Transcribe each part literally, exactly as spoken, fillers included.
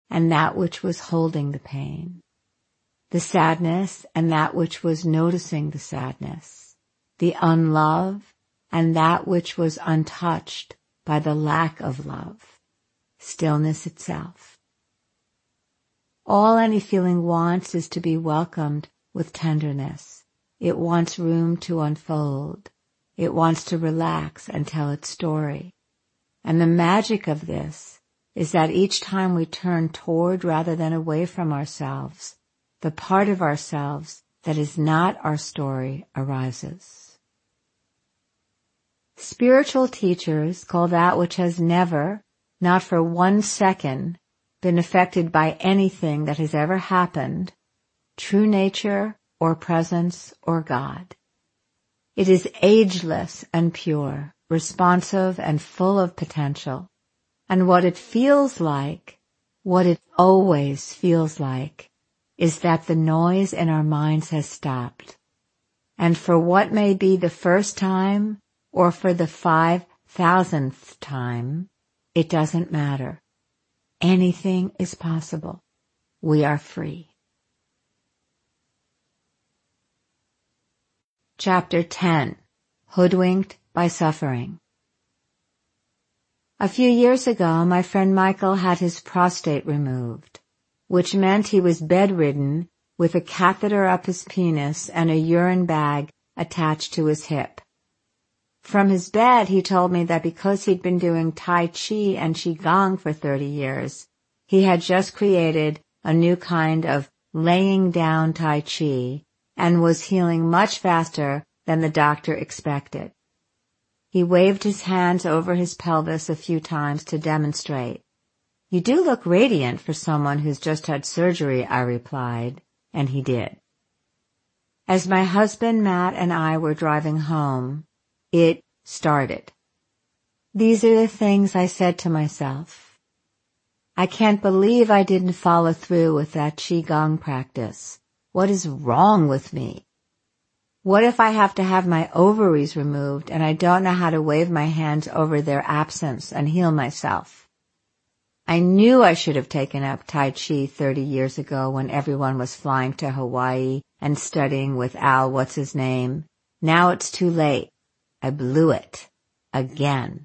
and that which was holding the pain, the sadness and that which was noticing the sadness, the unlove and that which was untouched by the lack of love, stillness itself. All any feeling wants is to be welcomed with tenderness. It wants room to unfold. It wants to relax and tell its story. And the magic of this is that each time we turn toward rather than away from ourselves, the part of ourselves that is not our story arises. Spiritual teachers call that which has never, not for one second, been affected by anything that has ever happened, true nature or presence or God. It is ageless and pure, responsive and full of potential. And what it feels like, what it always feels like, is that the noise in our minds has stopped. And for what may be the first time, or for the five thousandth time, it doesn't matter. Anything is possible. We are free. Chapter ten. Hoodwinked by Suffering. A few years ago, my friend Michael had his prostate removed, which meant he was bedridden with a catheter up his penis and a urine bag attached to his hip. From his bed, he told me that because he'd been doing Tai Chi and Qigong for thirty years, he had just created a new kind of laying down Tai Chi and was healing much faster than the doctor expected. He waved his hands over his pelvis a few times to demonstrate. "You do look radiant for someone who's just had surgery," I replied, and he did. As my husband Matt and I were driving home, it started. These are the things I said to myself. I can't believe I didn't follow through with that Qigong practice. What is wrong with me? What if I have to have my ovaries removed and I don't know how to wave my hands over their absence and heal myself? I knew I should have taken up Tai Chi thirty years ago when everyone was flying to Hawaii and studying with Al what's-his-name. Now it's too late. I blew it. Again.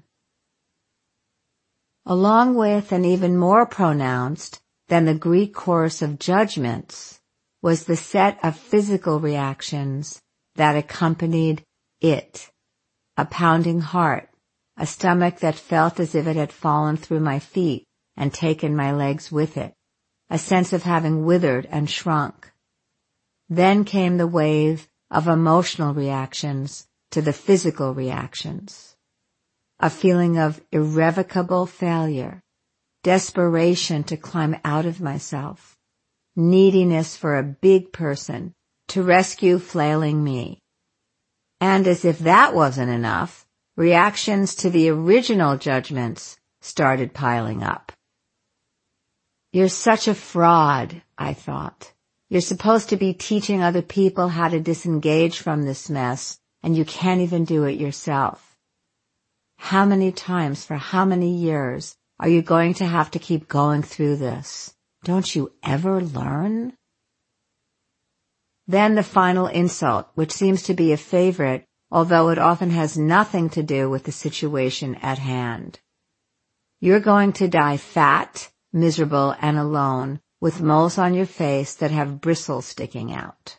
Along with and even more pronounced than the Greek chorus of judgments was the set of physical reactions that accompanied it. A pounding heart, a stomach that felt as if it had fallen through my feet and taken my legs with it, a sense of having withered and shrunk. Then came the wave of emotional reactions to the physical reactions. A feeling of irrevocable failure, desperation to climb out of myself, neediness for a big person to rescue flailing me. And as if that wasn't enough, reactions to the original judgments started piling up. You're such a fraud, I thought. You're supposed to be teaching other people how to disengage from this mess, and you can't even do it yourself. How many times for how many years are you going to have to keep going through this? Don't you ever learn? Then the final insult, which seems to be a favorite, although it often has nothing to do with the situation at hand. You're going to die fat, miserable, and alone, with moles on your face that have bristles sticking out.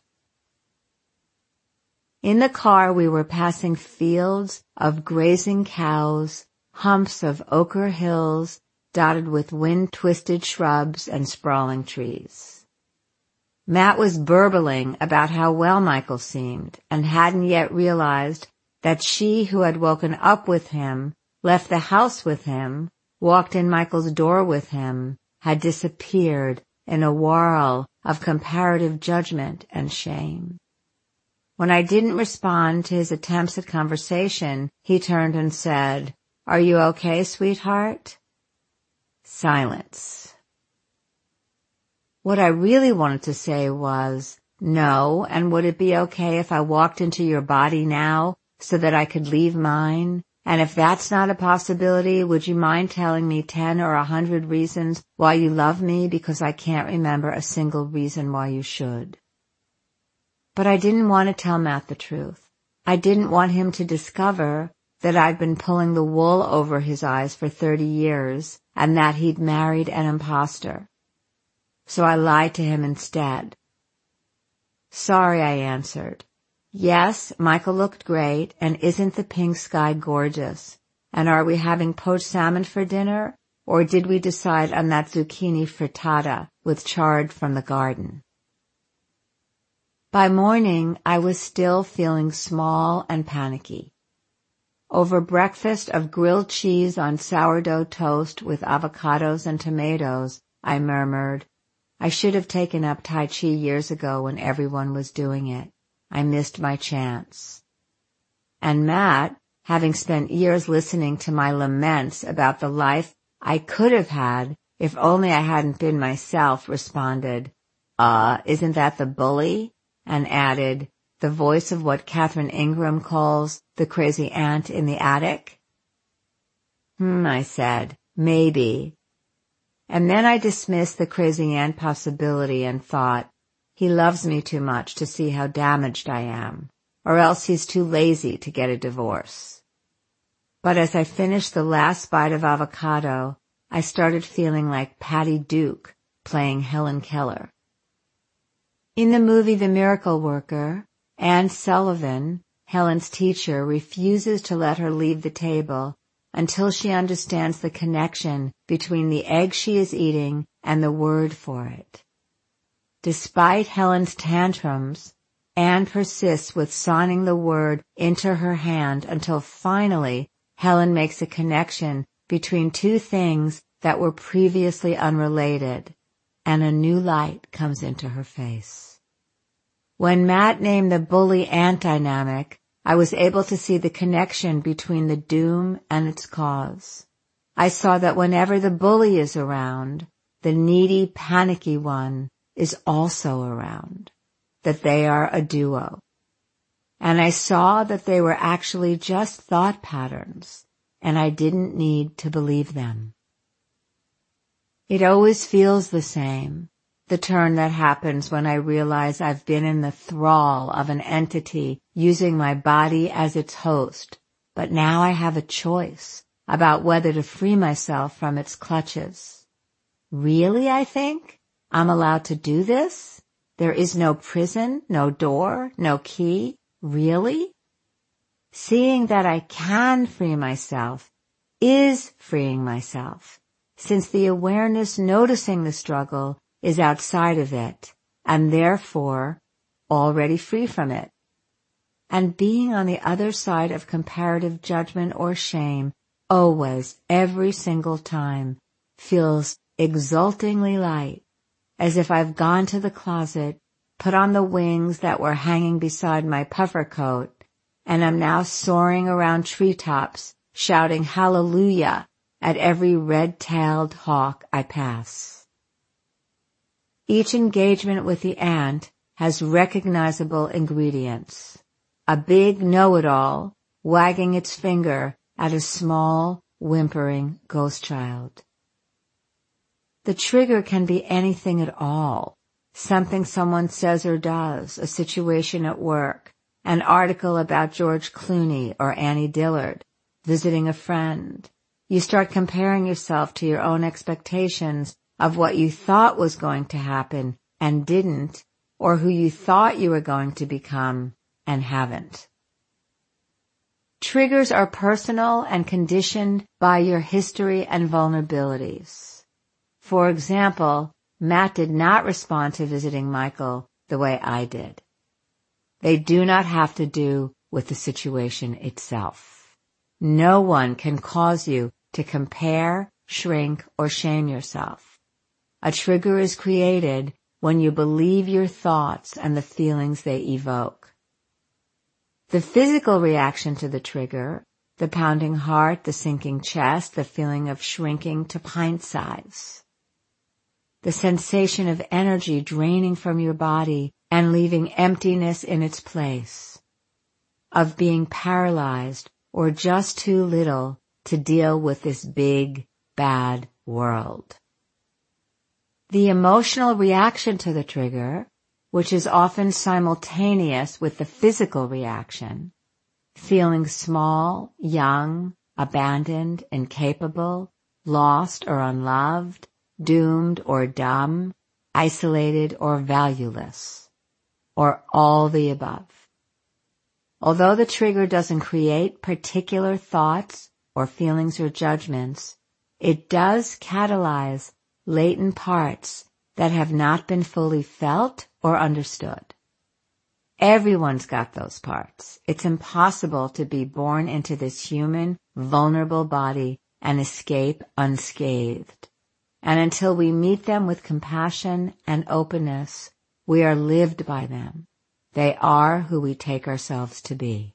In the car we were passing fields of grazing cows, humps of ochre hills dotted with wind-twisted shrubs and sprawling trees. Matt was burbling about how well Michael seemed and hadn't yet realized that she who had woken up with him, left the house with him, walked in Michael's door with him, had disappeared in a whirl of comparative judgment and shame. When I didn't respond to his attempts at conversation, he turned and said, "Are you okay, sweetheart?" Silence. What I really wanted to say was, "No, and would it be okay if I walked into your body now so that I could leave mine And if that's not a possibility, would you mind telling me ten or a hundred reasons why you love me, because I can't remember a single reason why you should. But I didn't want to tell Matt the truth. I didn't want him to discover that I'd been pulling the wool over his eyes for thirty years and that he'd married an imposter. So I lied to him instead. Sorry, I answered. Yes, Michael looked great, and isn't the pink sky gorgeous? And are we having poached salmon for dinner, or did we decide on that zucchini frittata with chard from the garden? By morning, I was still feeling small and panicky. Over breakfast of grilled cheese on sourdough toast with avocados and tomatoes, I murmured, I should have taken up Tai Chi years ago when everyone was doing it. I missed my chance. And Matt, having spent years listening to my laments about the life I could have had if only I hadn't been myself, responded, uh, isn't that the bully? And added, the voice of what Catherine Ingram calls the crazy aunt in the attic? Hmm, I said, maybe. And then I dismissed the crazy aunt possibility and thought, he loves me too much to see how damaged I am, or else he's too lazy to get a divorce. But as I finished the last bite of avocado, I started feeling like Patty Duke playing Helen Keller. In the movie The Miracle Worker, Anne Sullivan, Helen's teacher, refuses to let her leave the table until she understands the connection between the egg she is eating and the word for it. Despite Helen's tantrums, Anne persists with signing the word into her hand until finally Helen makes a connection between two things that were previously unrelated, and a new light comes into her face. When Matt named the bully-aunt dynamic, I was able to see the connection between the doom and its cause. I saw that whenever the bully is around, the needy, panicky one is also around, that they are a duo. And I saw that they were actually just thought patterns, and I didn't need to believe them. It always feels the same, the turn that happens when I realize I've been in the thrall of an entity using my body as its host, but now I have a choice about whether to free myself from its clutches. Really, I think? I'm allowed to do this? There is no prison, no door, no key? Really? Seeing that I can free myself is freeing myself, since the awareness noticing the struggle is outside of it, and therefore already free from it. And being on the other side of comparative judgment or shame, always, every single time, feels exultingly light, as if I've gone to the closet, put on the wings that were hanging beside my puffer coat, and am now soaring around treetops, shouting hallelujah at every red-tailed hawk I pass. Each engagement with the ant has recognizable ingredients. A big know-it-all wagging its finger at a small, whimpering ghost child. The trigger can be anything at all. Something someone says or does, a situation at work, an article about George Clooney or Annie Dillard, visiting a friend. You start comparing yourself to your own expectations of what you thought was going to happen and didn't, or who you thought you were going to become and haven't. Triggers are personal and conditioned by your history and vulnerabilities. For example, Matt did not respond to visiting Michael the way I did. They do not have to do with the situation itself. No one can cause you to compare, shrink, or shame yourself. A trigger is created when you believe your thoughts and the feelings they evoke. The physical reaction to the trigger, the pounding heart, the sinking chest, the feeling of shrinking to pint size. The sensation of energy draining from your body and leaving emptiness in its place. Of being paralyzed or just too little to deal with this big, bad world. The emotional reaction to the trigger, which is often simultaneous with the physical reaction, feeling small, young, abandoned, incapable, lost or unloved, doomed or dumb, isolated or valueless, or all the above. Although the trigger doesn't create particular thoughts or feelings or judgments, it does catalyze latent parts that have not been fully felt or understood. Everyone's got those parts. It's impossible to be born into this human, vulnerable body and escape unscathed. And until we meet them with compassion and openness, we are lived by them. They are who we take ourselves to be.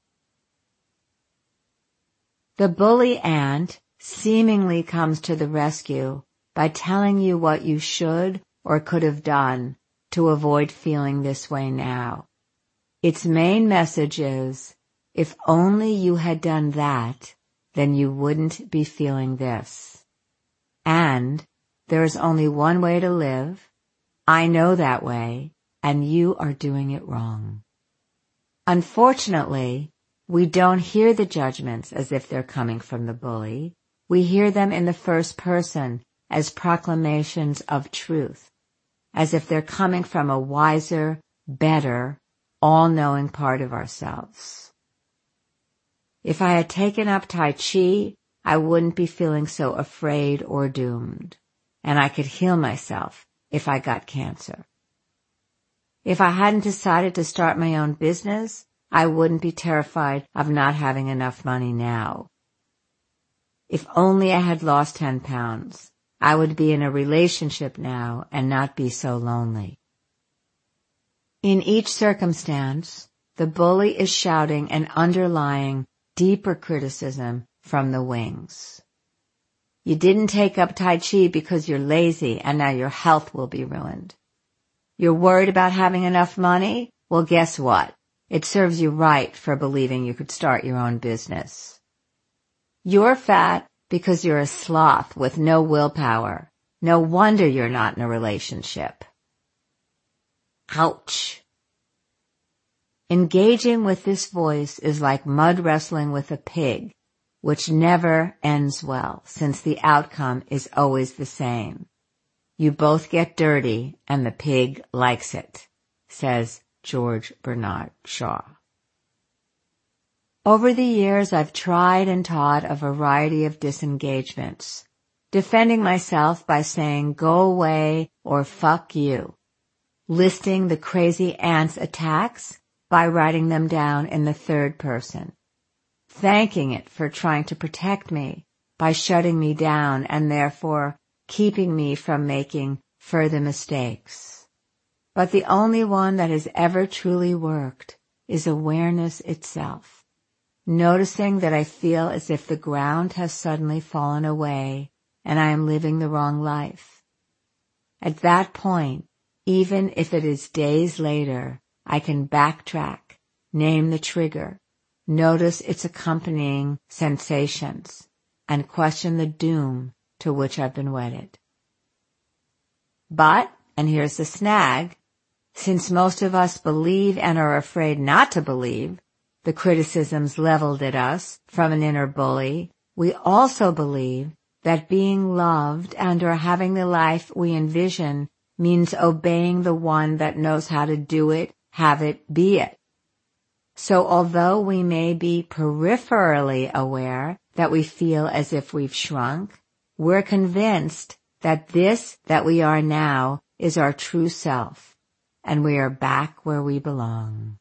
The bully ant seemingly comes to the rescue by telling you what you should or could have done to avoid feeling this way now. Its main message is, if only you had done that, then you wouldn't be feeling this. And there is only one way to live. I know that way, and you are doing it wrong. Unfortunately, we don't hear the judgments as if they're coming from the bully. We hear them in the first person as proclamations of truth, as if they're coming from a wiser, better, all-knowing part of ourselves. If I had taken up Tai Chi, I wouldn't be feeling so afraid or doomed, and I could heal myself if I got cancer. If I hadn't decided to start my own business, I wouldn't be terrified of not having enough money now. If only I had lost ten pounds, I would be in a relationship now and not be so lonely. In each circumstance, the bully is shouting an underlying, deeper criticism from the wings. You didn't take up Tai Chi because you're lazy and now your health will be ruined. You're worried about having enough money? Well, guess what? It serves you right for believing you could start your own business. You're fat because you're a sloth with no willpower. No wonder you're not in a relationship. Ouch. Engaging with this voice is like mud wrestling with a pig, which never ends well, since the outcome is always the same. You both get dirty, and the pig likes it, says George Bernard Shaw. Over the years, I've tried and taught a variety of disengagements, defending myself by saying, go away or fuck you, listing the crazy ant's attacks by writing them down in the third person, thanking it for trying to protect me by shutting me down and therefore keeping me from making further mistakes. But the only one that has ever truly worked is awareness itself, noticing that I feel as if the ground has suddenly fallen away and I am living the wrong life. At that point, even if it is days later, I can backtrack, name the trigger, notice its accompanying sensations, and question the doom to which I've been wedded. But, and here's the snag, since most of us believe and are afraid not to believe the criticisms leveled at us from an inner bully, we also believe that being loved and or having the life we envision means obeying the one that knows how to do it, have it, be it. So although we may be peripherally aware that we feel as if we've shrunk, we're convinced that this that we are now is our true self, and we are back where we belong.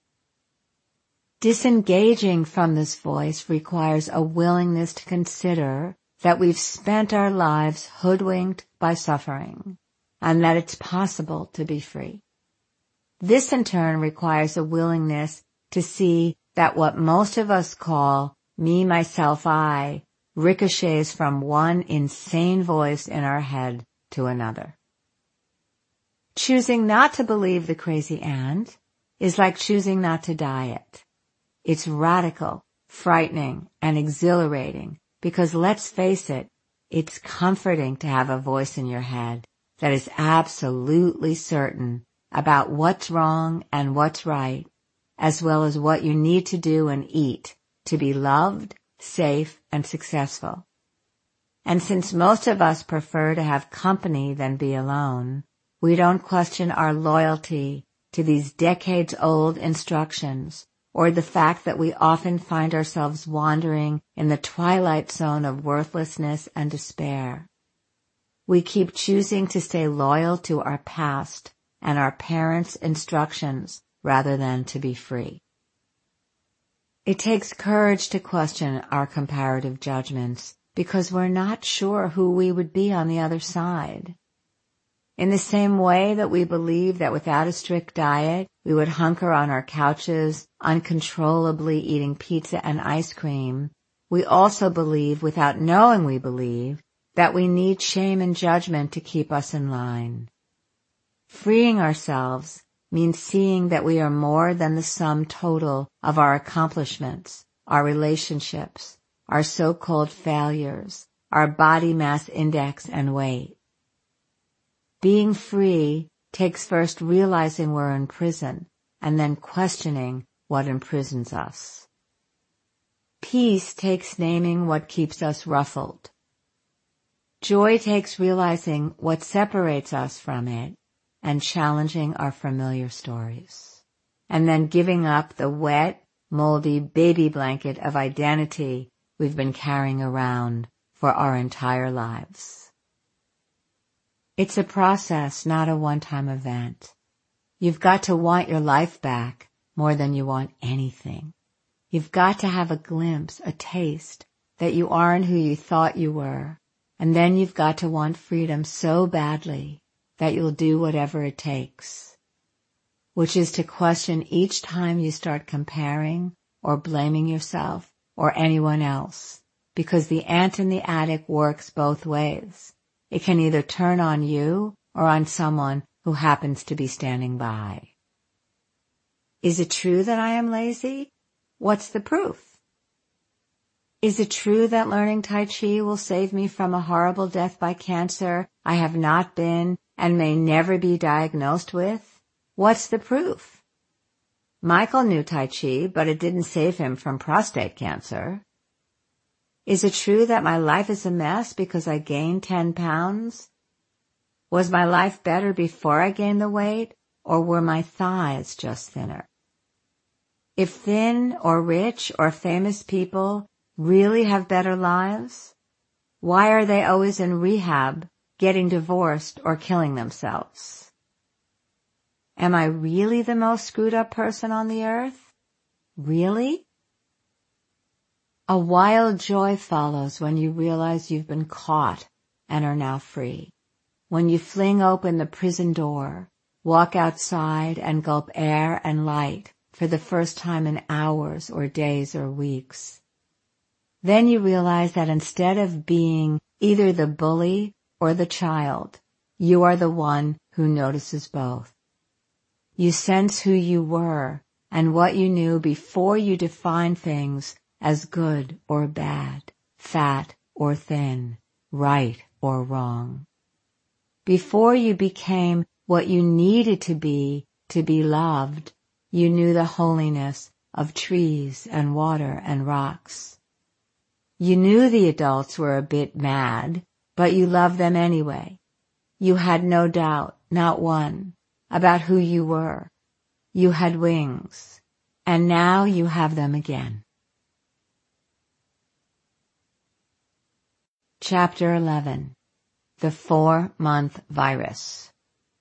Disengaging from this voice requires a willingness to consider that we've spent our lives hoodwinked by suffering, and that it's possible to be free. This in turn requires a willingness to see that what most of us call me, myself, I ricochets from one insane voice in our head to another. Choosing not to believe the crazy ant is like choosing not to diet. It's radical frightening, and exhilarating because, let's face it, it's comforting to have a voice in your head that is absolutely certain about what's wrong and what's right, as well as what you need to do and eat to be loved, safe, and successful. And since most of us prefer to have company than be alone, we don't question our loyalty to these decades-old instructions or the fact that we often find ourselves wandering in the twilight zone of worthlessness and despair. We keep choosing to stay loyal to our past and our parents' instructions rather than to be free. It takes courage to question our comparative judgments because we're not sure who we would be on the other side. In the same way that we believe that without a strict diet, we would hunker on our couches, uncontrollably eating pizza and ice cream, we also believe, without knowing we believe, that we need shame and judgment to keep us in line. Freeing ourselves means seeing that we are more than the sum total of our accomplishments, our relationships, our so-called failures, our body mass index and weight. Being free takes first realizing we're in prison and then questioning what imprisons us. Peace takes naming what keeps us ruffled. Joy takes realizing what separates us from it and challenging our familiar stories, and then giving up the wet, moldy baby blanket of identity we've been carrying around for our entire lives. It's a process, not a one-time event. You've got to want your life back more than you want anything. You've got to have a glimpse, a taste, that you aren't who you thought you were, and then you've got to want freedom so badly that you'll do whatever it takes, which is to question each time you start comparing or blaming yourself or anyone else, because the ant in the attic works both ways. It can either turn on you or on someone who happens to be standing by. Is it true that I am lazy? What's the proof? Is it true that learning Tai Chi will save me from a horrible death by cancer I have not been and may never be diagnosed with? What's the proof? Michael knew Tai Chi, but it didn't save him from prostate cancer. Is it true that my life is a mess because I gained ten pounds? Was my life better before I gained the weight, or were my thighs just thinner? If thin or rich or famous people really have better lives, why are they always in rehab, getting divorced, or killing themselves? Am I really the most screwed up person on the earth? Really? A wild joy follows when you realize you've been caught and are now free. When you fling open the prison door, walk outside and gulp air and light for the first time in hours or days or weeks. Then you realize that instead of being either the bully or the child, you are the one who notices both. You sense who you were and what you knew before you defined things as good or bad, fat or thin, right or wrong. Before you became what you needed to be to be loved, you knew the holiness of trees and water and rocks. You knew the adults were a bit mad, but you loved them anyway. You had no doubt, not one, about who you were. You had wings, and now you have them again. Chapter eleven. The Four-Month Virus.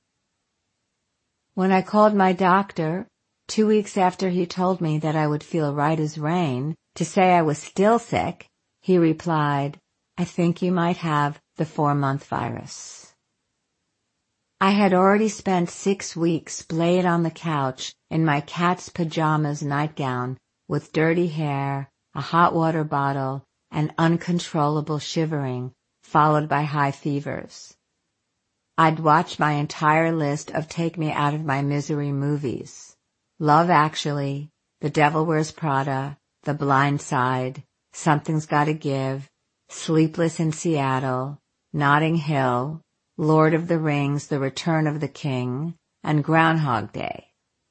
When I called my doctor, two weeks after he told me that I would feel right as rain, to say I was still sick, he replied, "I think you might have the four-month virus." I had already spent six weeks splayed on the couch in my cat's pajamas nightgown with dirty hair, a hot water bottle, and uncontrollable shivering, followed by high fevers. I'd watched my entire list of take-me-out-of-my-misery movies. Love Actually, The Devil Wears Prada, The Blind Side, Something's Gotta Give, Sleepless in Seattle, Notting Hill, Lord of the Rings, The Return of the King, and Groundhog Day.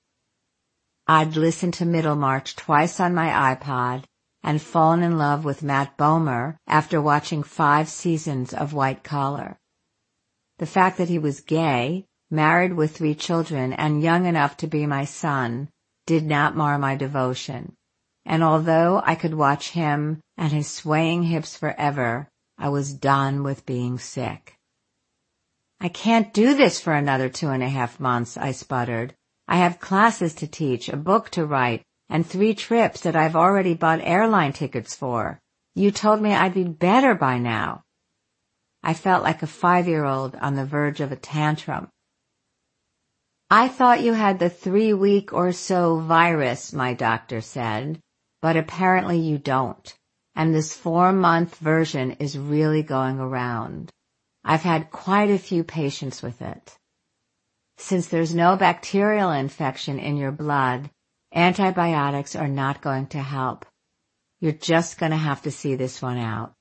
I'd listened to Middlemarch twice on my iPod and fallen in love with Matt Bomer after watching five seasons of White Collar. The fact that he was gay, married with three children, and young enough to be my son did not mar my devotion, and although I could watch him and his swaying hips forever, I was done with being sick. "I can't do this for another two and a half months, I sputtered. "I have classes to teach, a book to write, and three trips that I've already bought airline tickets for. You told me I'd be better by now." I felt like a five-year-old on the verge of a tantrum. "I thought you had the three-week or so virus," my doctor said, "but apparently you don't, and this four-month version is really going around. I've had quite a few patients with it. Since there's no bacterial infection in your blood, antibiotics are not going to help. You're just going to have to see this one out."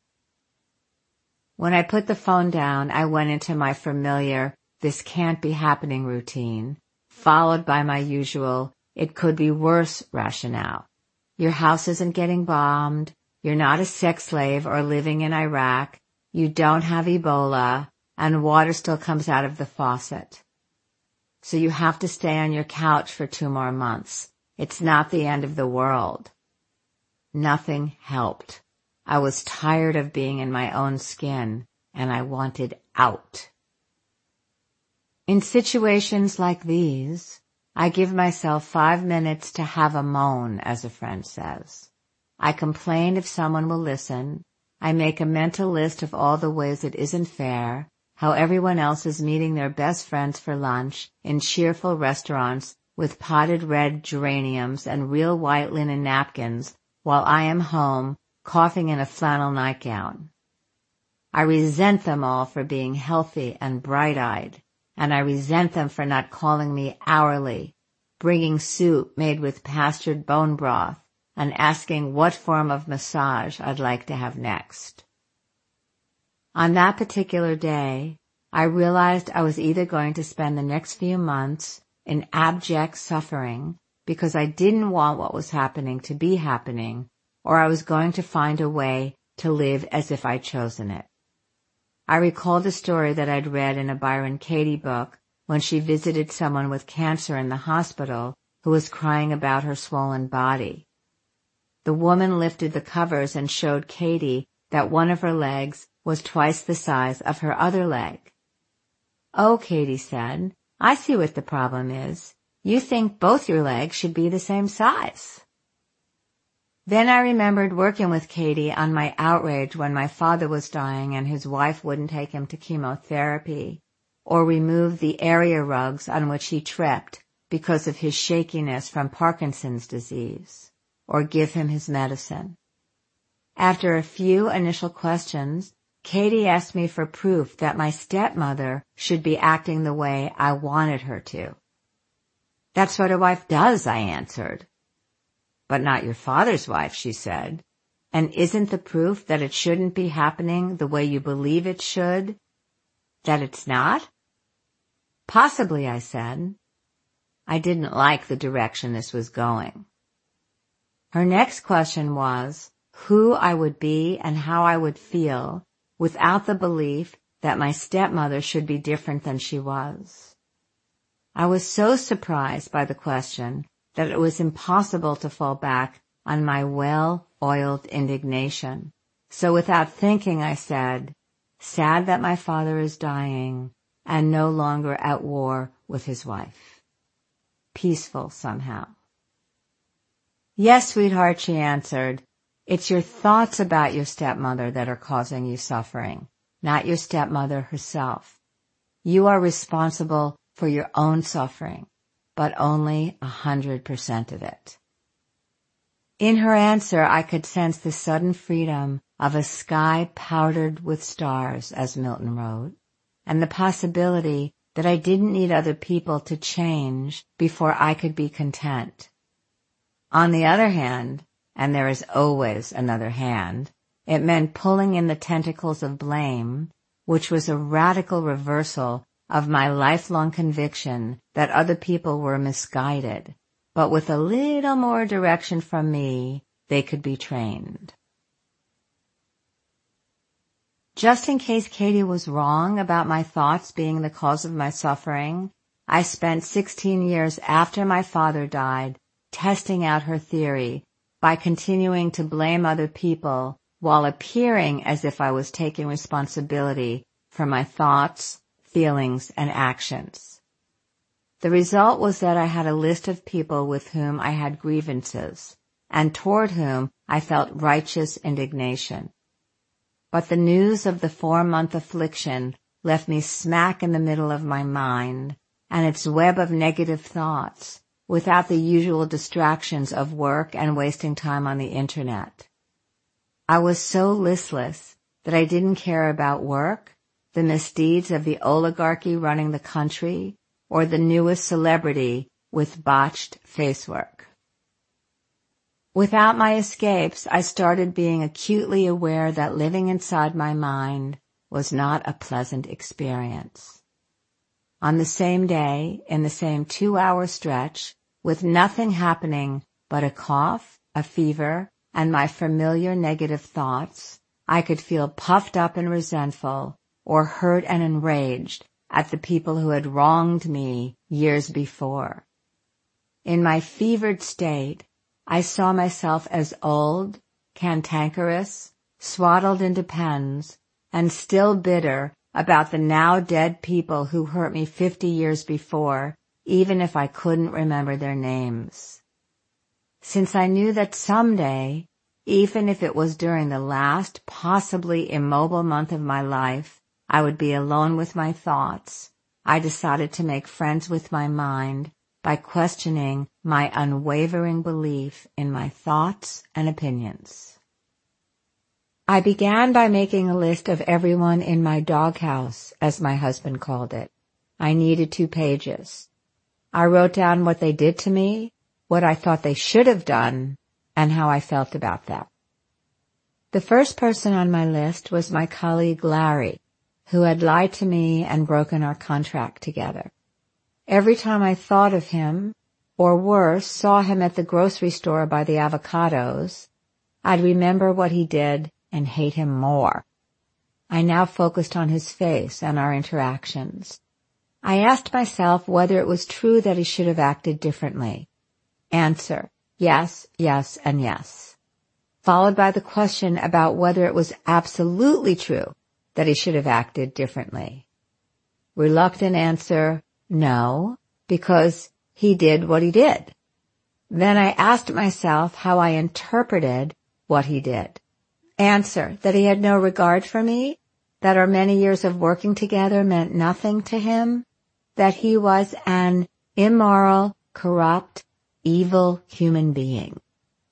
When I put the phone down, I went into my familiar "this can't be happening" routine, followed by my usual "it could be worse" rationale. Your house isn't getting bombed, you're not a sex slave or living in Iraq, you don't have Ebola, and water still comes out of the faucet. So you have to stay on your couch for two more months. It's not the end of the world. Nothing helped. I was tired of being in my own skin, and I wanted out. In situations like these, I give myself five minutes to have a moan, as a friend says. I complain if someone will listen. I make a mental list of all the ways it isn't fair, how everyone else is meeting their best friends for lunch in cheerful restaurants with potted red geraniums and real white linen napkins, while I am home, coughing in a flannel nightgown. I resent them all for being healthy and bright-eyed, and I resent them for not calling me hourly, bringing soup made with pastured bone broth, and asking what form of massage I'd like to have next. On that particular day, I realized I was either going to spend the next few months in abject suffering because I didn't want what was happening to be happening, or I was going to find a way to live as if I'd chosen it. I recalled a story that I'd read in a Byron Katie book when she visited someone with cancer in the hospital who was crying about her swollen body. The woman lifted the covers and showed Katie that one of her legs was twice the size of her other leg. "Oh," Katie said, "I see what the problem is. You think both your legs should be the same size." Then I remembered working with Katie on my outrage when my father was dying and his wife wouldn't take him to chemotherapy, or remove the area rugs on which he tripped because of his shakiness from Parkinson's disease, or give him his medicine. After a few initial questions, Katie asked me for proof that my stepmother should be acting the way I wanted her to. "That's what a wife does," I answered. "But not your father's wife," she said. "And isn't the proof that it shouldn't be happening the way you believe it should, that it's not?" "Possibly," I said. I didn't like the direction this was going. Her next question was who I would be and how I would feel without the belief that my stepmother should be different than she was. I was so surprised by the question that it was impossible to fall back on my well-oiled indignation. So without thinking, I said, "Sad that my father is dying and no longer at war with his wife." Peaceful somehow. "Yes, sweetheart," she answered. "It's your thoughts about your stepmother that are causing you suffering, not your stepmother herself. You are responsible for your own suffering, but only a hundred percent of it." In her answer, I could sense the sudden freedom of a sky powdered with stars, as Milton wrote, and the possibility that I didn't need other people to change before I could be content. On the other hand, and there is always another hand, it meant pulling in the tentacles of blame, which was a radical reversal of my lifelong conviction that other people were misguided, but with a little more direction from me, they could be trained. Just in case Katie was wrong about my thoughts being the cause of my suffering, I spent sixteen years after my father died testing out her theory by continuing to blame other people while appearing as if I was taking responsibility for my thoughts, feelings, and actions. The result was that I had a list of people with whom I had grievances and toward whom I felt righteous indignation. But the news of the four-month affliction left me smack in the middle of my mind and its web of negative thoughts, without the usual distractions of work and wasting time on the internet. I was so listless that I didn't care about work, the misdeeds of the oligarchy running the country, or the newest celebrity with botched facework. Without my escapes, I started being acutely aware that living inside my mind was not a pleasant experience. On the same day, in the same two-hour stretch, with nothing happening but a cough, a fever, and my familiar negative thoughts, I could feel puffed up and resentful, or hurt and enraged at the people who had wronged me years before. In my fevered state, I saw myself as old, cantankerous, swaddled in depends, and still bitter about the now dead people who hurt me fifty years before, even if I couldn't remember their names. Since I knew that someday, even if it was during the last, possibly immobile month of my life, I would be alone with my thoughts, I decided to make friends with my mind by questioning my unwavering belief in my thoughts and opinions. I began by making a list of everyone in my doghouse, as my husband called it. I needed two pages. I wrote down what they did to me, what I thought they should have done, and how I felt about them. The first person on my list was my colleague Larry, who had lied to me and broken our contract together. Every time I thought of him, or worse, saw him at the grocery store by the avocados, I'd remember what he did and hate him more. I now focused on his face and our interactions. I asked myself whether it was true that he should have acted differently. Answer, yes, yes, and yes. Followed by the question about whether it was absolutely true that he should have acted differently. Reluctant answer, no, because he did what he did. Then I asked myself how I interpreted what he did. Answer, that he had no regard for me, that our many years of working together meant nothing to him, that he was an immoral, corrupt, evil human being.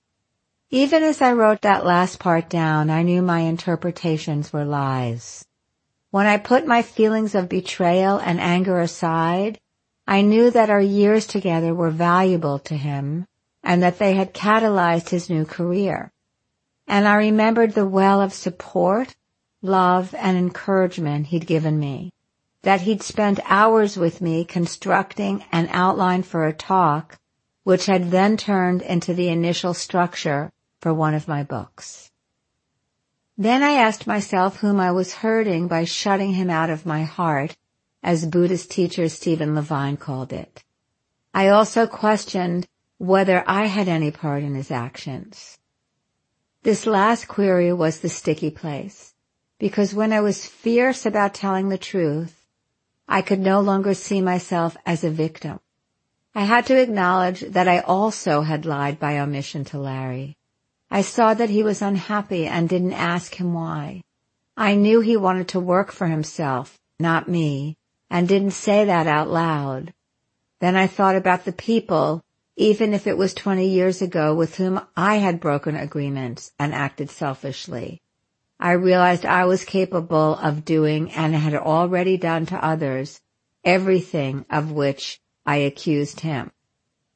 Even as I wrote that last part down, I knew my interpretations were lies. When I put my feelings of betrayal and anger aside, I knew that our years together were valuable to him and that they had catalyzed his new career. And I remembered the well of support, love, and encouragement he'd given me, that he'd spent hours with me constructing an outline for a talk, which had then turned into the initial structure for one of my books. Then I asked myself whom I was hurting by shutting him out of my heart, as Buddhist teacher Stephen Levine called it. I also questioned whether I had any part in his actions. This last query was the sticky place, because when I was fierce about telling the truth, I could no longer see myself as a victim. I had to acknowledge that I also had lied by omission to Larry. I saw that he was unhappy and didn't ask him why. I knew he wanted to work for himself, not me, and didn't say that out loud. Then I thought about the people, even if it was twenty years ago, with whom I had broken agreements and acted selfishly. I realized I was capable of doing and had already done to others everything of which I accused him.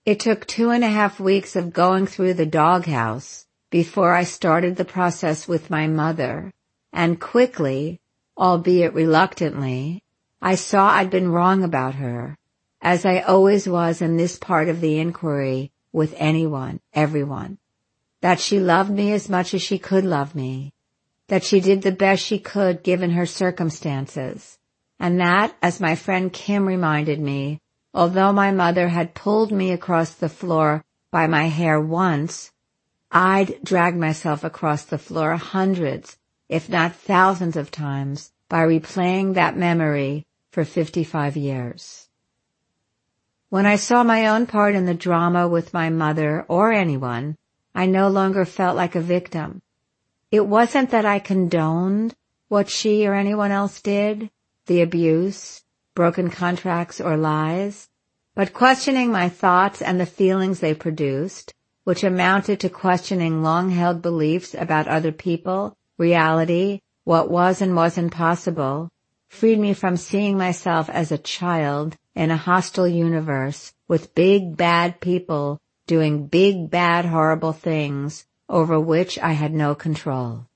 It took two and a half weeks of going through the doghouse before I started the process with my mother, and quickly, albeit reluctantly, I saw I'd been wrong about her, as I always was in this part of the inquiry with anyone, everyone. That she loved me as much as she could love me, that she did the best she could given her circumstances, and that, as my friend Kim reminded me, although my mother had pulled me across the floor by my hair once, I'd dragged myself across the floor hundreds, if not thousands of times, by replaying that memory for fifty-five years. When I saw my own part in the drama with my mother or anyone, I no longer felt like a victim. It wasn't that I condoned what she or anyone else did, the abuse, broken contracts, or lies, but questioning my thoughts and the feelings they produced, which amounted to questioning long-held beliefs about other people, reality, what was and wasn't possible, freed me from seeing myself as a child in a hostile universe with big bad people doing big bad horrible things over which I had no control.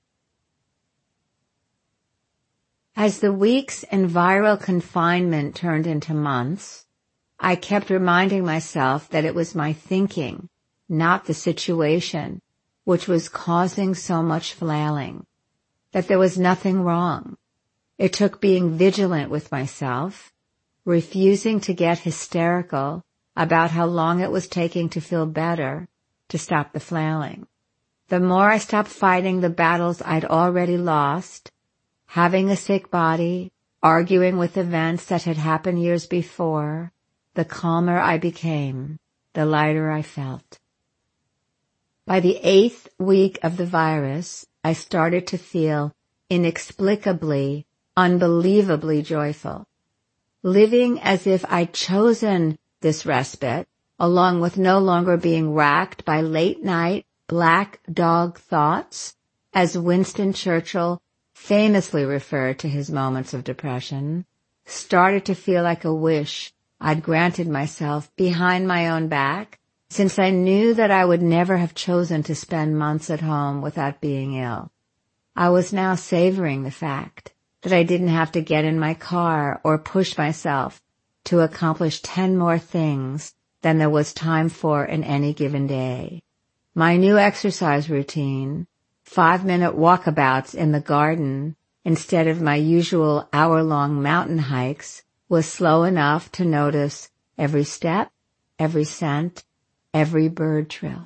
As the weeks in viral confinement turned into months, I kept reminding myself that it was my thinking, not the situation, which was causing so much flailing, that there was nothing wrong. It took being vigilant with myself, refusing to get hysterical about how long it was taking to feel better, to stop the flailing. The more I stopped fighting the battles I'd already lost, having a sick body, arguing with events that had happened years before, the calmer I became, the lighter I felt. By the eighth week of the virus, I started to feel inexplicably, unbelievably joyful, living as if I'd chosen this respite, along with no longer being racked by late-night black dog thoughts, as Winston Churchill famously referred to his moments of depression, started to feel like a wish I'd granted myself behind my own back, since I knew that I would never have chosen to spend months at home without being ill. I was now savoring the fact that I didn't have to get in my car or push myself to accomplish ten more things than there was time for in any given day. My new exercise routine, five-minute walkabouts in the garden instead of my usual hour-long mountain hikes, was slow enough to notice every step, every scent, every bird trill.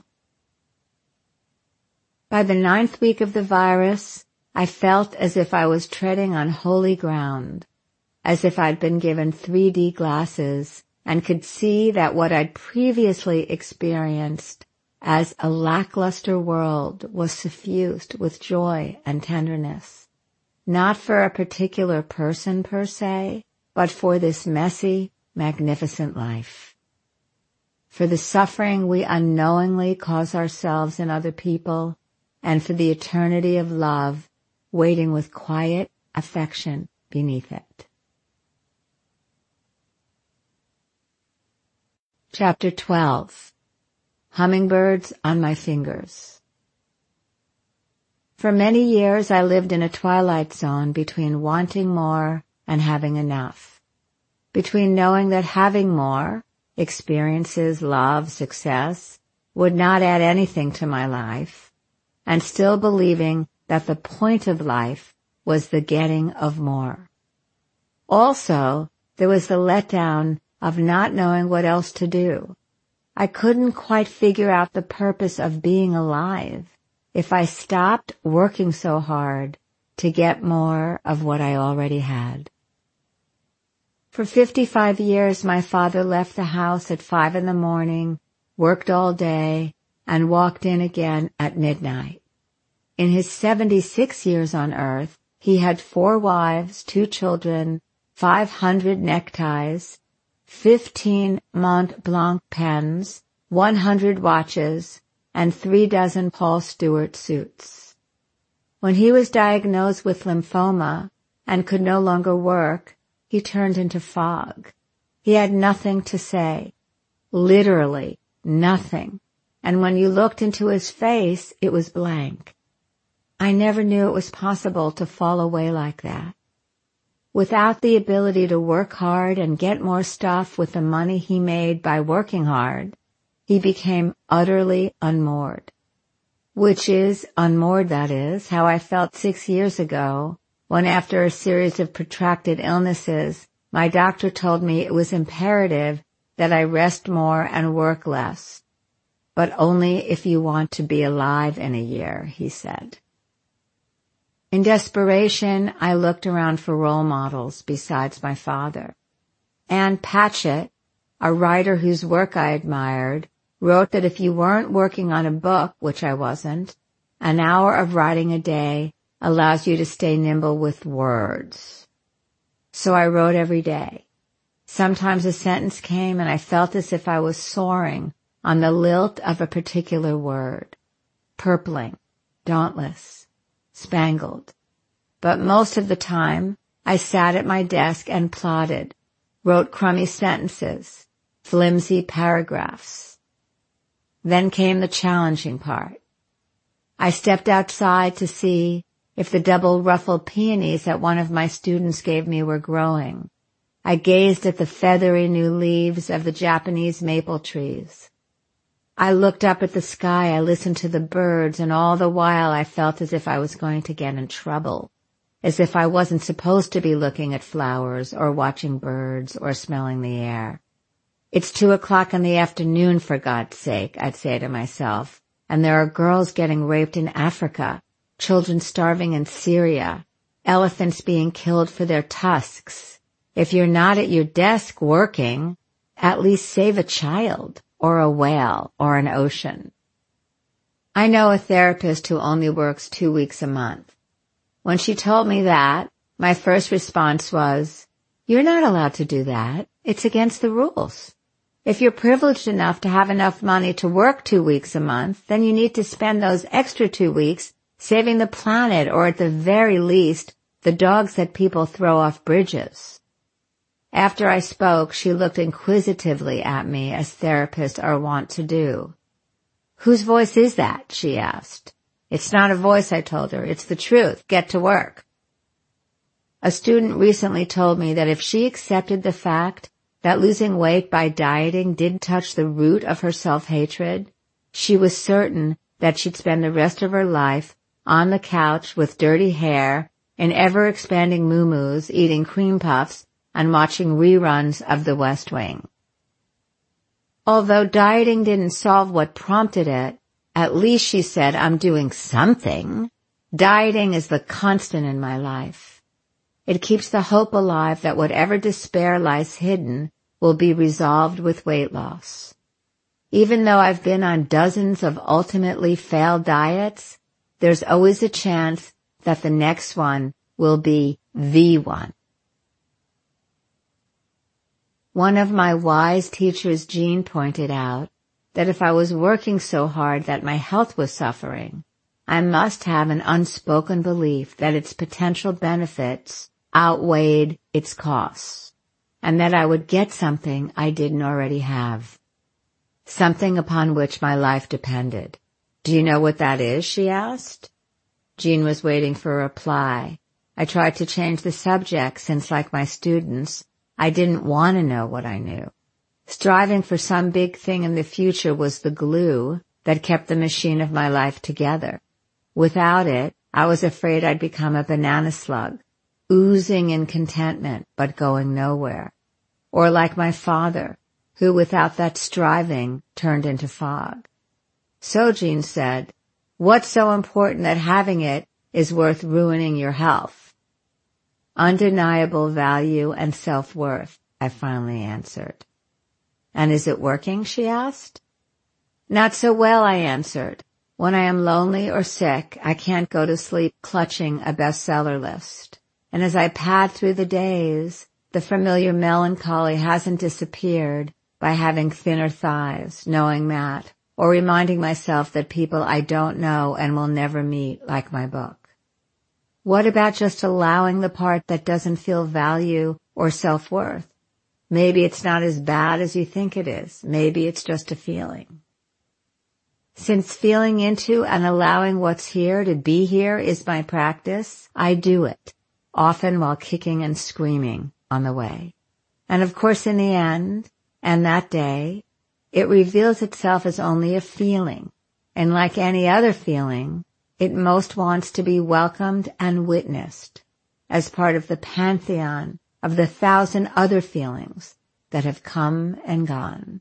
By the ninth week of the virus, I felt as if I was treading on holy ground, as if I'd been given three D glasses and could see that what I'd previously experienced as a lackluster world was suffused with joy and tenderness, not for a particular person per se, but for this messy, magnificent life. For the suffering we unknowingly cause ourselves and other people, and for the eternity of love waiting with quiet affection beneath it. Chapter twelve. Hummingbirds on My Fingers. For many years I lived in a twilight zone between wanting more and having enough, between knowing that having more, experiences, love, success, would not add anything to my life, and still believing that the point of life was the getting of more. Also, there was the letdown of not knowing what else to do. I couldn't quite figure out the purpose of being alive if I stopped working so hard to get more of what I already had. For fifty-five years, my father left the house at five in the morning, worked all day, and walked in again at midnight. In his seventy-six years on earth, he had four wives, two children, five hundred neckties, fifteen Mont Blanc pens, one hundred watches, and three dozen Paul Stewart suits. When he was diagnosed with lymphoma and could no longer work, he turned into fog. He had nothing to say. Literally, nothing. And when you looked into his face, it was blank. I never knew it was possible to fall away like that. Without the ability to work hard and get more stuff with the money he made by working hard, he became utterly unmoored. Which is, unmoored that is, how I felt six years ago when after a series of protracted illnesses, my doctor told me it was imperative that I rest more and work less. But only if you want to be alive in a year, he said. In desperation, I looked around for role models besides my father. Anne Patchett, a writer whose work I admired, wrote that if you weren't working on a book, which I wasn't, an hour of writing a day allows you to stay nimble with words. So I wrote every day. Sometimes a sentence came and I felt as if I was soaring on the lilt of a particular word. Purpling, dauntless, spangled. But most of the time, I sat at my desk and plodded, wrote crummy sentences, flimsy paragraphs. Then came the challenging part. I stepped outside to see if the double-ruffled peonies that one of my students gave me were growing. I gazed at the feathery new leaves of the Japanese maple trees. I looked up at the sky, I listened to the birds, and all the while I felt as if I was going to get in trouble, as if I wasn't supposed to be looking at flowers or watching birds or smelling the air. It's two o'clock in the afternoon, for God's sake, I'd say to myself, and there are girls getting raped in Africa, children starving in Syria, elephants being killed for their tusks. If you're not at your desk working, at least save a child, or a whale, or an ocean. I know a therapist who only works two weeks a month. When she told me that, my first response was, "You're not allowed to do that. It's against the rules. If you're privileged enough to have enough money to work two weeks a month, then you need to spend those extra two weeks saving the planet, or at the very least, the dogs that people throw off bridges." After I spoke, she looked inquisitively at me, as therapists are wont to do. "Whose voice is that?" she asked. "It's not a voice," I told her. "It's the truth. Get to work." A student recently told me that if she accepted the fact that losing weight by dieting didn't touch the root of her self-hatred, she was certain that she'd spend the rest of her life on the couch with dirty hair, in ever-expanding muumuus, eating cream puffs, and watching reruns of The West Wing. Although dieting didn't solve what prompted it, at least, she said, I'm doing something. Dieting is the constant in my life. It keeps the hope alive that whatever despair lies hidden will be resolved with weight loss. Even though I've been on dozens of ultimately failed diets, there's always a chance that the next one will be the one. One of my wise teachers, Jean, pointed out that if I was working so hard that my health was suffering, I must have an unspoken belief that its potential benefits outweighed its costs, and that I would get something I didn't already have, something upon which my life depended. "Do you know what that is?" she asked. Jean was waiting for a reply. I tried to change the subject since, like my students, I didn't want to know what I knew. Striving for some big thing in the future was the glue that kept the machine of my life together. Without it, I was afraid I'd become a banana slug, oozing in contentment but going nowhere. Or like my father, who without that striving turned into fog. So Jean said, "What's so important that having it is worth ruining your health?" "Undeniable value and self-worth," I finally answered. "And is it working?" she asked. "Not so well," I answered. "When I am lonely or sick, I can't go to sleep clutching a bestseller list. And as I pad through the days, the familiar melancholy hasn't disappeared by having thinner thighs, knowing that, or reminding myself that people I don't know and will never meet like my book. What about just allowing the part that doesn't feel value or self-worth? Maybe it's not as bad as you think it is. Maybe it's just a feeling. Since feeling into and allowing what's here to be here is my practice, I do it, often while kicking and screaming on the way. And of course in the end, and that day, it reveals itself as only a feeling. And like any other feeling, it most wants to be welcomed and witnessed as part of the pantheon of the thousand other feelings that have come and gone.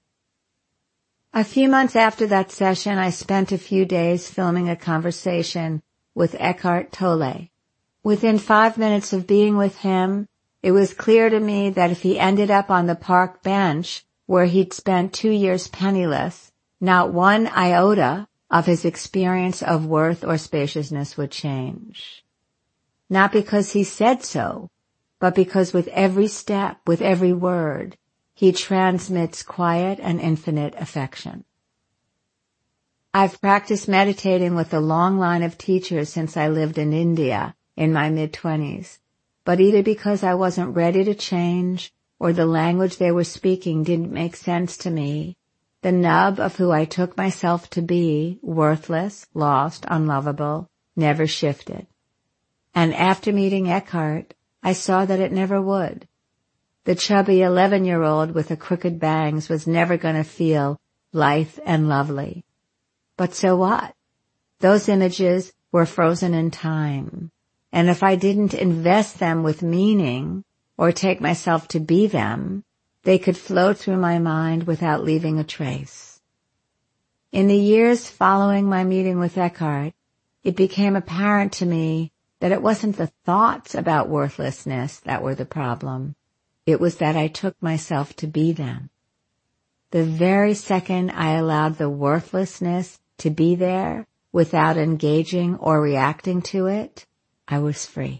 A few months after that session, I spent a few days filming a conversation with Eckhart Tolle. Within five minutes of being with him, it was clear to me that if he ended up on the park bench where he'd spent two years penniless, not one iota of his experience of worth or spaciousness would change. Not because he said so, but because with every step, with every word, he transmits quiet and infinite affection. I've practiced meditating with a long line of teachers since I lived in India in my mid-twenties, but either because I wasn't ready to change or the language they were speaking didn't make sense to me, the nub of who I took myself to be, worthless, lost, unlovable, never shifted. And after meeting Eckhart, I saw that it never would. The chubby eleven-year-old with the crooked bangs was never going to feel lithe and lovely. But so what? Those images were frozen in time. And if I didn't invest them with meaning or take myself to be them, they could float through my mind without leaving a trace. In the years following my meeting with Eckhart, it became apparent to me that it wasn't the thoughts about worthlessness that were the problem. It was that I took myself to be them. The very second I allowed the worthlessness to be there without engaging or reacting to it, I was free.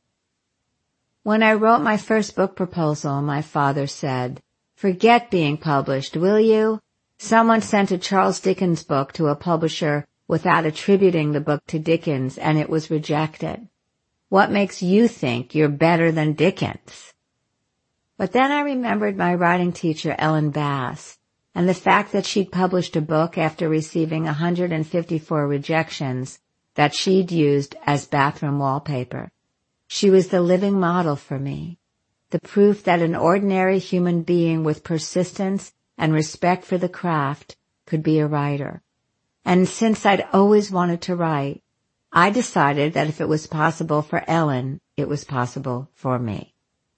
When I wrote my first book proposal, my father said, "Forget being published, will you?" Someone sent a Charles Dickens book to a publisher without attributing the book to Dickens, and it was rejected. What makes you think you're better than Dickens? But then I remembered my writing teacher, Ellen Bass, and the fact that she'd published a book after receiving one hundred fifty-four rejections that she'd used as bathroom wallpaper. She was the living model for me, the proof that an ordinary human being with persistence and respect for the craft could be a writer. And since I'd always wanted to write, I decided that if it was possible for Ellen, it was possible for me.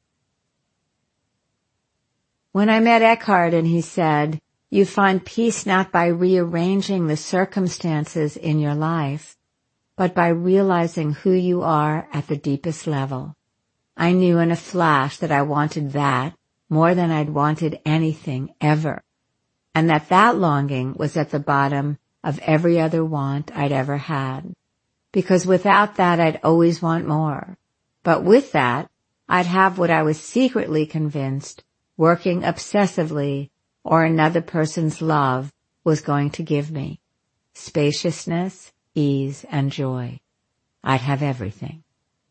When I met Eckhart and he said, "You find peace not by rearranging the circumstances in your life, but by realizing who you are at the deepest level," I knew in a flash that I wanted that more than I'd wanted anything ever, and that that longing was at the bottom of every other want I'd ever had. Because without that I'd always want more. But with that, I'd have what I was secretly convinced working obsessively or another person's love was going to give me. Spaciousness, ease, and joy. I'd have everything.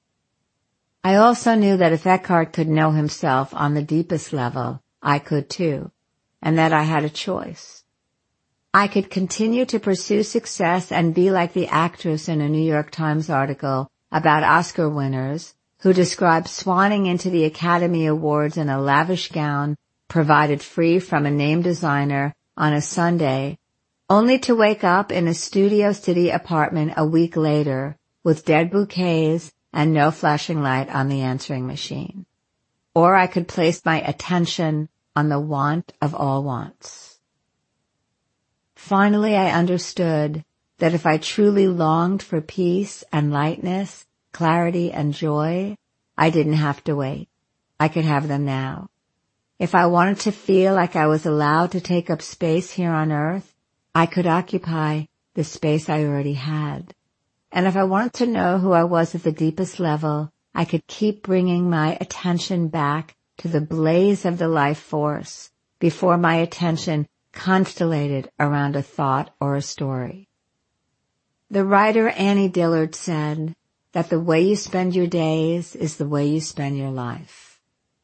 I also knew that if Eckhart could know himself on the deepest level, I could too, and that I had a choice. I could continue to pursue success and be like the actress in a New York Times article about Oscar winners who described swanning into the Academy Awards in a lavish gown provided free from a name designer on a Sunday, only to wake up in a Studio City apartment a week later with dead bouquets and no flashing light on the answering machine. Or I could place my attention on the want of all wants. Finally, I understood that if I truly longed for peace and lightness, clarity and joy, I didn't have to wait. I could have them now. If I wanted to feel like I was allowed to take up space here on earth, I could occupy the space I already had. And if I wanted to know who I was at the deepest level, I could keep bringing my attention back to the blaze of the life force before my attention constellated around a thought or a story. The writer Annie Dillard said that the way you spend your days is the way you spend your life.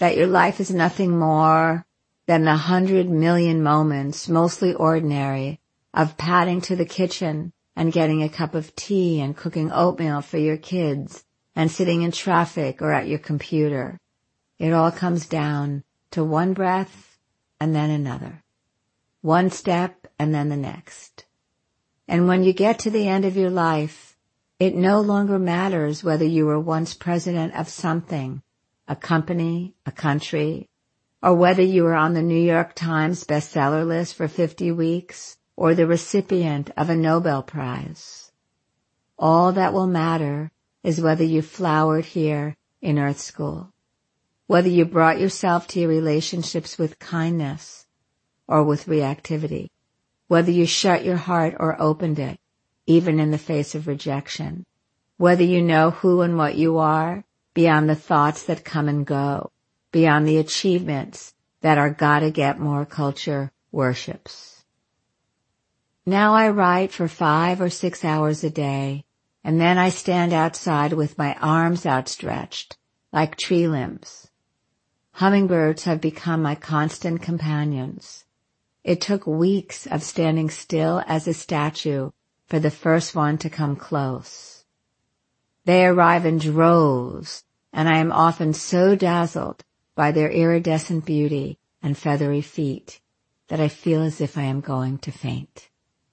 that your life is nothing more than the hundred million moments, mostly ordinary, of padding to the kitchen and getting a cup of tea and cooking oatmeal for your kids and sitting in traffic or at your computer. It all comes down to one breath and then another, one step and then the next. And when you get to the end of your life, it no longer matters whether you were once president of something, a company, a country, or whether you were on the New York Times bestseller list for fifty weeks or the recipient of a Nobel Prize. All that will matter is whether you flowered here in Earth School, whether you brought yourself to your relationships with kindness or with reactivity, whether you shut your heart or opened it, even in the face of rejection, whether you know who and what you are beyond the thoughts that come and go, beyond the achievements that our gotta-get-more culture worships. Now I write for five or six hours a day, and then I stand outside with my arms outstretched, like tree limbs. Hummingbirds have become my constant companions. It took weeks of standing still as a statue for the first one to come close. They arrive in droves, and I am often so dazzled by their iridescent beauty and feathery feet that I feel as if I am going to faint.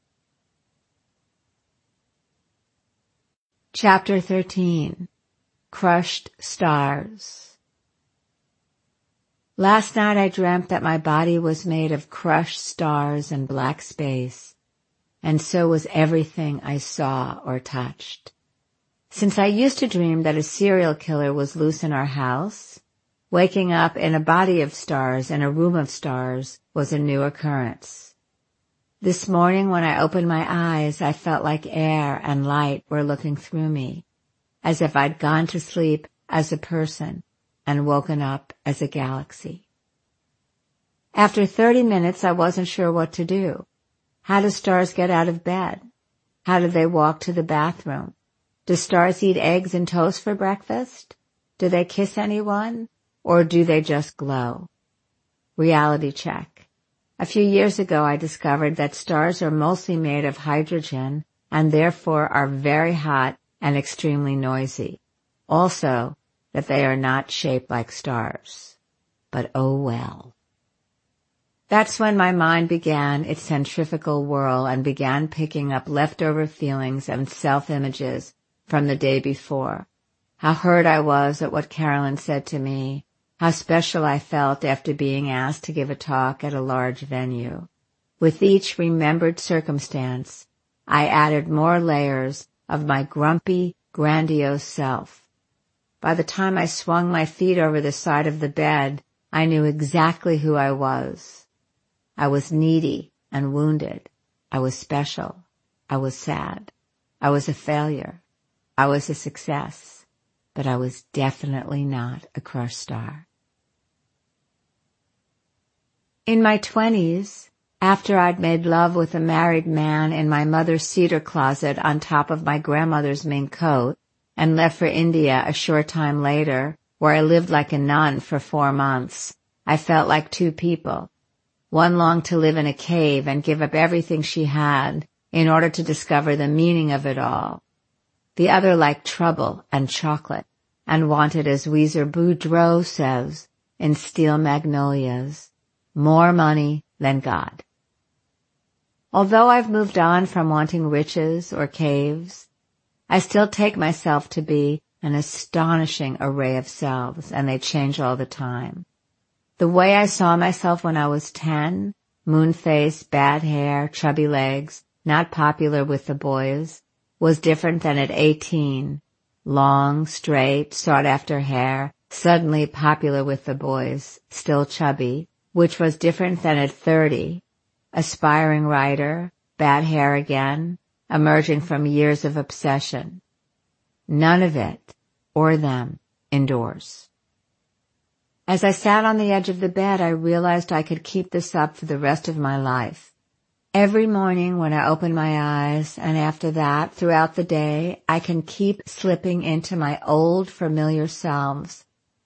Chapter thirteen. Crushed Stars. Last night I dreamt that my body was made of crushed stars and black space, and so was everything I saw or touched. Since I used to dream that a serial killer was loose in our house, waking up in a body of stars in a room of stars was a new occurrence. This morning when I opened my eyes, I felt like air and light were looking through me, as if I'd gone to sleep as a person and woken up as a galaxy. After thirty minutes, I wasn't sure what to do. How do stars get out of bed? How do they walk to the bathroom? Do stars eat eggs and toast for breakfast? Do they kiss anyone? Or do they just glow? Reality check. A few years ago, I discovered that stars are mostly made of hydrogen and therefore are very hot and extremely noisy. Also, that they are not shaped like stars. But oh well. That's when my mind began its centrifugal whirl and began picking up leftover feelings and self-images from the day before. How hurt I was at what Carolyn said to me. How special I felt after being asked to give a talk at a large venue. With each remembered circumstance, I added more layers of my grumpy, grandiose self. By the time I swung my feet over the side of the bed, I knew exactly who I was. I was needy and wounded. I was special. I was sad. I was a failure. I was a success. But I was definitely not a crushed star. In my twenties, after I'd made love with a married man in my mother's cedar closet on top of my grandmother's mink coat and left for India a short time later, where I lived like a nun for four months, I felt like two people. One longed to live in a cave and give up everything she had in order to discover the meaning of it all. The other liked trouble and chocolate and wanted, as Weezer Boudreaux says in Steel Magnolias, more money than God. Although I've moved on from wanting riches or caves, I still take myself to be an astonishing array of selves, and they change all the time. The way I saw myself when I was ten, moon-faced, bad hair, chubby legs, not popular with the boys, was different than at eighteen, long, straight, sought-after hair, suddenly popular with the boys, still chubby, which was different than at thirty, aspiring writer, bad hair again, emerging from years of obsession. None of it, or them, endures. As I sat on the edge of the bed, I realized I could keep this up for the rest of my life. Every morning when I open my eyes, and after that, throughout the day, I can keep slipping into my old familiar selves,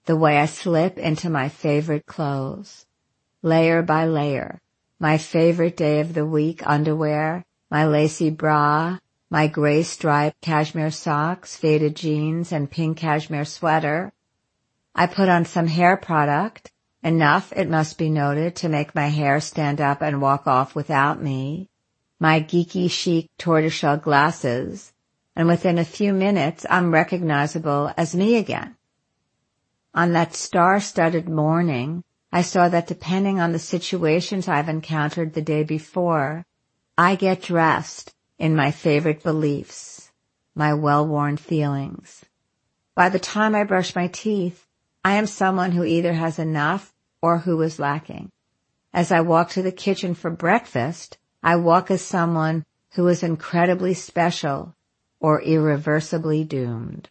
the way I slip into my favorite clothes, layer by layer, my favorite day of the week underwear, my lacy bra, my gray striped cashmere socks, faded jeans, and pink cashmere sweater. I put on some hair product, enough, it must be noted, to make my hair stand up and walk off without me, my geeky chic tortoiseshell glasses, and within a few minutes I'm recognizable as me again. On that star-studded morning, I saw that depending on the situations I've encountered the day before, I get dressed in my favorite beliefs, my well-worn feelings. By the time I brush my teeth, I am someone who either has enough or who is lacking. As I walk to the kitchen for breakfast, I walk as someone who is incredibly special or irreversibly doomed.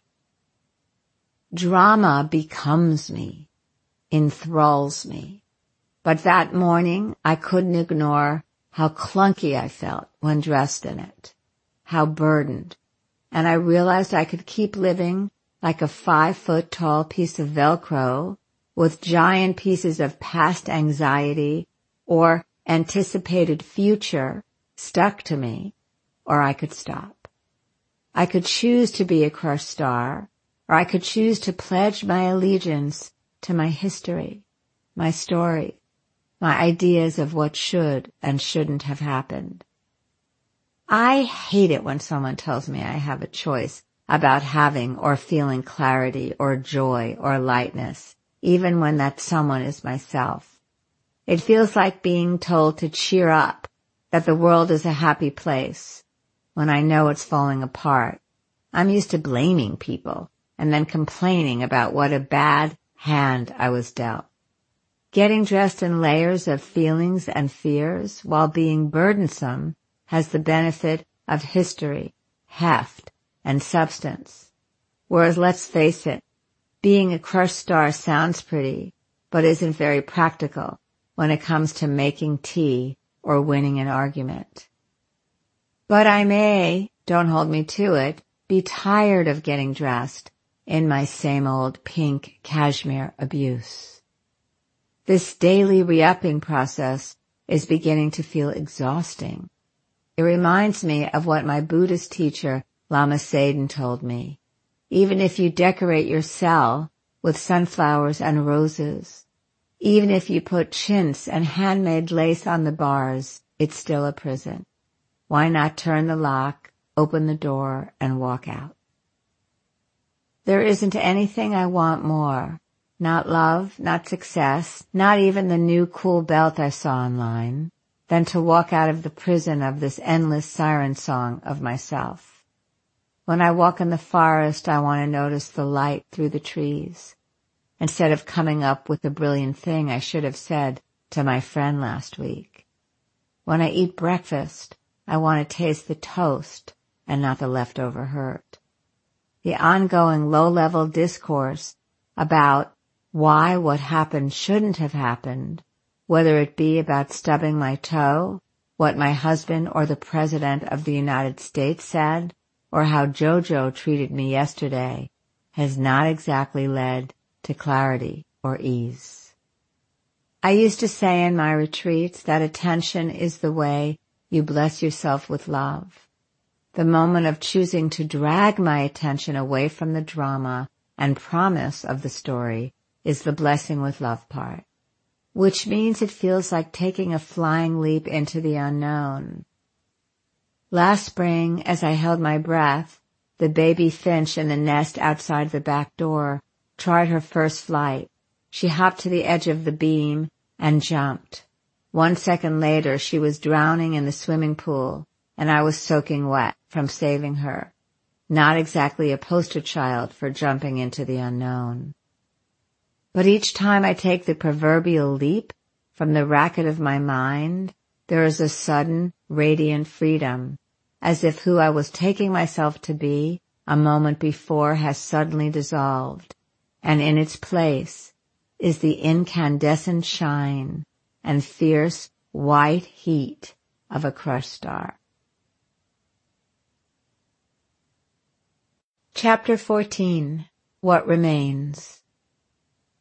Drama becomes me, enthralls me. But that morning I couldn't ignore how clunky I felt when dressed in it, how burdened, and I realized I could keep living like a five-foot-tall piece of Velcro with giant pieces of past anxiety or anticipated future stuck to me, or I could stop. I could choose to be a crushed star, or I could choose to pledge my allegiance to my history, my story, my ideas of what should and shouldn't have happened. I hate it when someone tells me I have a choice about having or feeling clarity or joy or lightness, even when that someone is myself. It feels like being told to cheer up, that the world is a happy place, when I know it's falling apart. I'm used to blaming people and then complaining about what a bad hand I was dealt. Getting dressed in layers of feelings and fears while being burdensome has the benefit of history, heft, and substance. Whereas, let's face it, being a crushed star sounds pretty, but isn't very practical when it comes to making tea or winning an argument. But I may, don't hold me to it, be tired of getting dressed in my same old pink cashmere abuse. This daily re-upping process is beginning to feel exhausting. It reminds me of what my Buddhist teacher Lama Sayadaw told me. Even if you decorate your cell with sunflowers and roses, even if you put chintz and handmade lace on the bars, it's still a prison. Why not turn the lock, open the door, and walk out? There isn't anything I want more. Not love, not success, not even the new cool belt I saw online, than to walk out of the prison of this endless siren song of myself. When I walk in the forest, I want to notice the light through the trees, instead of coming up with the brilliant thing I should have said to my friend last week. When I eat breakfast, I want to taste the toast and not the leftover hurt. The ongoing low-level discourse about why what happened shouldn't have happened, whether it be about stubbing my toe, what my husband or the President of the United States said, or how JoJo treated me yesterday, has not exactly led to clarity or ease. I used to say in my retreats that attention is the way you bless yourself with love. The moment of choosing to drag my attention away from the drama and promise of the story is the blessing with love part, which means it feels like taking a flying leap into the unknown. Last spring, as I held my breath, the baby finch in the nest outside the back door tried her first flight. She hopped to the edge of the beam and jumped. One second later, she was drowning in the swimming pool, and I was soaking wet from saving her. Not exactly a poster child for jumping into the unknown. But each time I take the proverbial leap from the racket of my mind, there is a sudden, radiant freedom, as if who I was taking myself to be a moment before has suddenly dissolved, and in its place is the incandescent shine and fierce white heat of a crushed star. Chapter fourteen. What Remains.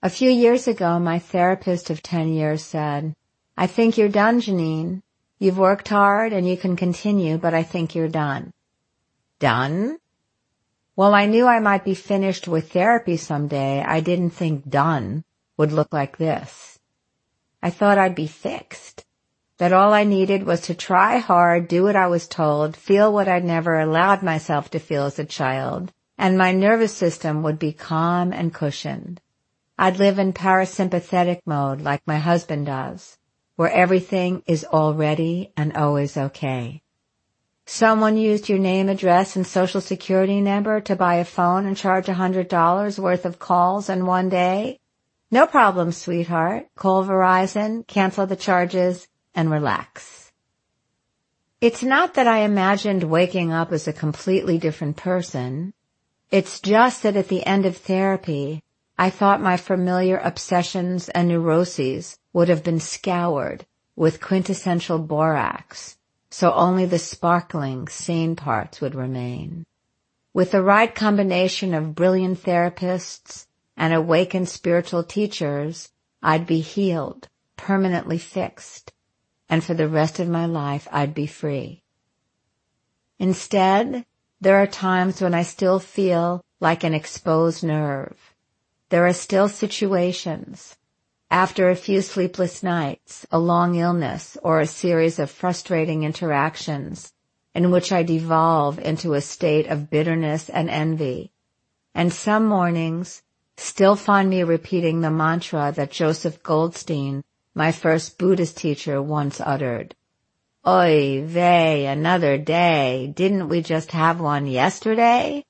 A few years ago, my therapist of ten years said, "I think you're done, Janine. You've worked hard and you can continue, but I think you're done." Done? Well, I knew I might be finished with therapy someday. I didn't think done would look like this. I thought I'd be fixed, that all I needed was to try hard, do what I was told, feel what I'd never allowed myself to feel as a child, and my nervous system would be calm and cushioned. I'd live in parasympathetic mode like my husband does, where everything is already and always okay. Someone used your name, address, and social security number to buy a phone and charge one hundred dollars worth of calls in one day? No problem, sweetheart. Call Verizon, cancel the charges, and relax. It's not that I imagined waking up as a completely different person. It's just that at the end of therapy, I thought my familiar obsessions and neuroses would have been scoured with quintessential borax, so only the sparkling, sane parts would remain. With the right combination of brilliant therapists and awakened spiritual teachers, I'd be healed, permanently fixed, and for the rest of my life I'd be free. Instead, there are times when I still feel like an exposed nerve. There are still situations, after a few sleepless nights, a long illness, or a series of frustrating interactions, in which I devolve into a state of bitterness and envy. And some mornings still find me repeating the mantra that Joseph Goldstein, my first Buddhist teacher, once uttered. Oy vey, another day. Didn't we just have one yesterday?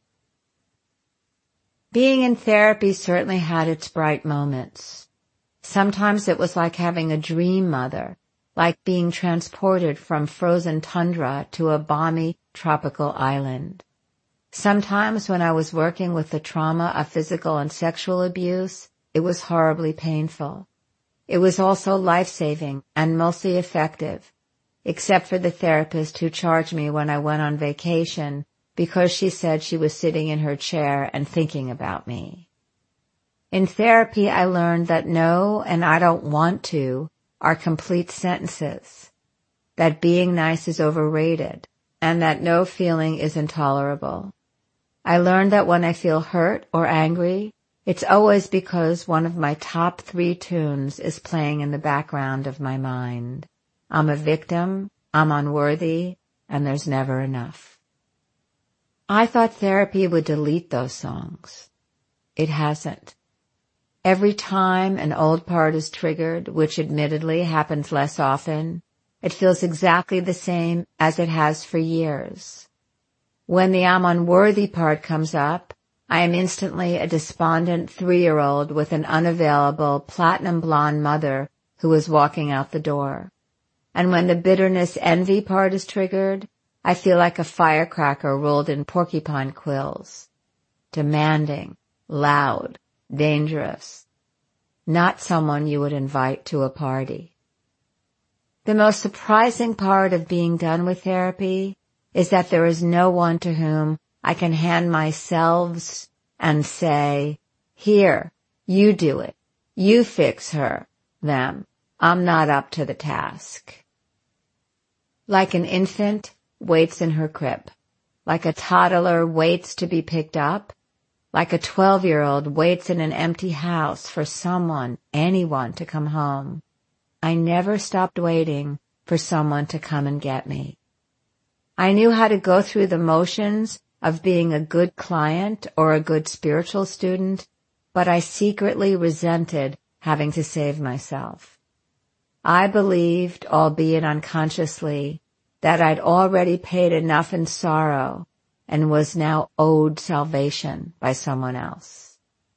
Being in therapy certainly had its bright moments. Sometimes it was like having a dream mother, like being transported from frozen tundra to a balmy tropical island. Sometimes when I was working with the trauma of physical and sexual abuse, it was horribly painful. It was also life-saving and mostly effective, except for the therapist who charged me when I went on vacation because she said she was sitting in her chair and thinking about me. In therapy, I learned that no and I don't want to are complete sentences, that being nice is overrated, and that no feeling is intolerable. I learned that when I feel hurt or angry, it's always because one of my top three tunes is playing in the background of my mind. I'm a victim, I'm unworthy, and there's never enough. I thought therapy would delete those songs. It hasn't. Every time an old part is triggered, which admittedly happens less often, it feels exactly the same as it has for years. When the I'm unworthy part comes up, I am instantly a despondent three-year-old with an unavailable platinum blonde mother who is walking out the door. And when the bitterness envy part is triggered, I feel like a firecracker rolled in porcupine quills. Demanding, loud, dangerous. Not someone you would invite to a party. The most surprising part of being done with therapy is that there is no one to whom I can hand my selves and say, here, you do it. You fix her, them. I'm not up to the task. Like an infant waits in her crib. Like a toddler waits to be picked up. Like a twelve-year-old waits in an empty house for someone, anyone, to come home. I never stopped waiting for someone to come and get me. I knew how to go through the motions of being a good client or a good spiritual student, but I secretly resented having to save myself. I believed, albeit unconsciously, that I'd already paid enough in sorrow and was now owed salvation by someone else.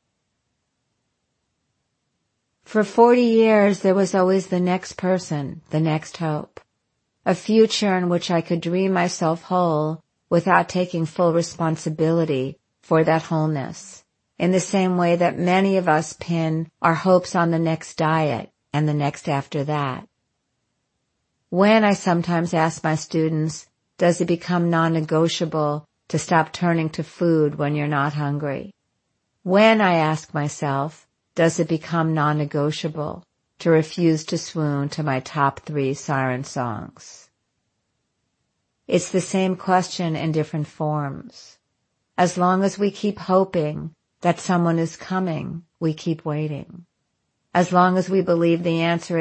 For forty years there was always the next person, the next hope, a future in which I could dream myself whole without taking full responsibility for that wholeness, in the same way that many of us pin our hopes on the next diet and the next after that. When I sometimes ask my students, does it become non-negotiable to stop turning to food when you're not hungry? When I ask myself, does it become non-negotiable to refuse to swoon to my top three siren songs? It's the same question in different forms. As long as we keep hoping that someone is coming, we keep waiting. As long as we believe the answer